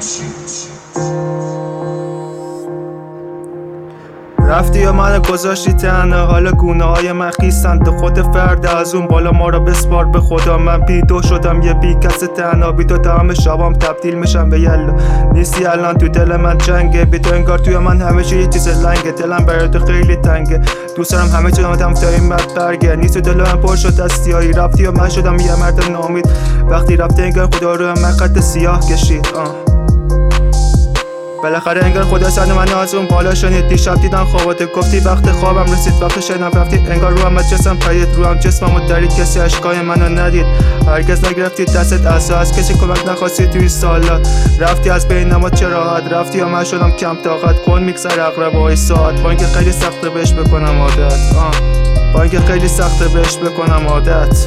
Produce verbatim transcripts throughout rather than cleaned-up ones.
رفتی و منو گذاشتی تنها، حالا گونه های من خیسند خود فرد از اون بالا، ما را بسپار به خدا. من بیدو شدم یه بی کس تنها، بی تو تمام شبام تبدیل میشم به یلا. نیستی الان تو دل من جنگه، بی تو انگار توی من همه چی یه چیز لنگه. دلم برای تو خیلی تنگه، دوست دارم همه چی آدم تا این مرد برگه. نیست تو دل من پر شد از سیاهی، رفتی و من شدم یه مرد ناامید. وقتی رفتی انگار خدا رو من خط سیاه کشید. آه بالاخره انگار خدا سر من از اون بالا شنید. دیشب دیدم خوابات، گفتی وقت خوابم رسید. وقت شنیدم رفتی انگار روحم از جسم پرید. روحم جسممو درید، کسی اشکای منو ندید. هرگز نگرفتی دستت عصا، از کسی کمک نخواستی توی سالا. رفتی از بین ما چه راحت، رفتی و من شدم کم طاقت. کن میگذر اقربای ساعت، با اینکه خیلی سخته بهش بکنم عادت. آه با اینکه خیلی سخته بهش بکنم عادت.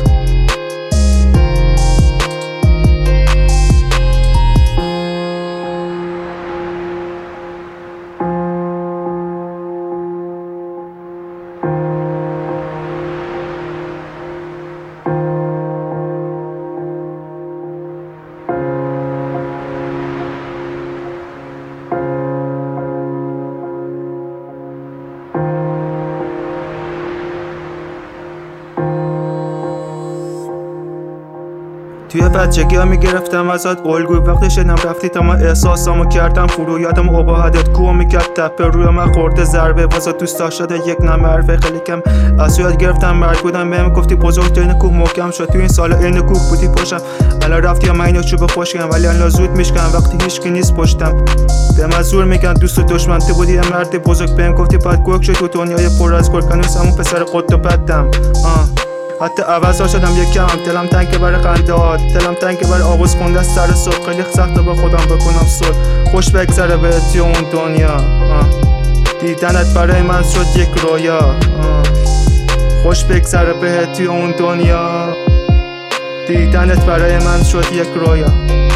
توی بچگی ها میگرفتم ازت الگوی، وقتی شدم رفتی تا من احساسامو کردم فرو. یادم اباهدت کوه میکرد تپه، روی من خورده ضربه. واسه دوست داشته یک نمرفه خیلی کم از یاد گرفتم. مرگ بودم بهم گفتی بزرگترین کوه محکم شد. توی این سالا این کوه بودی پشتم، الان رفتی و من اینو چوب خوشگم. ولی الان زود میشکنم وقتی هیچکی نیست پشتم. به من زور میگن دوست و دشمن، تو بودی یه مرد بزرگ. بهم گفتی بعد گرگ شد تو دنیای پر از گرگ. هنوز همون پسر قد و بدم. آه حتی عوض ها شدم یکم، دلم تنگه برای خندهات، دلم تنگه برای آغوز خونده از سر صبح. خیلی سخته با خودم بکنم صلح، خوش بگذره بهت اون دنیا. آه. دیدنت برای من شد یک رویا. آه. خوش بگذره بهت اون دنیا، دیدنت برای من شد یک رویا.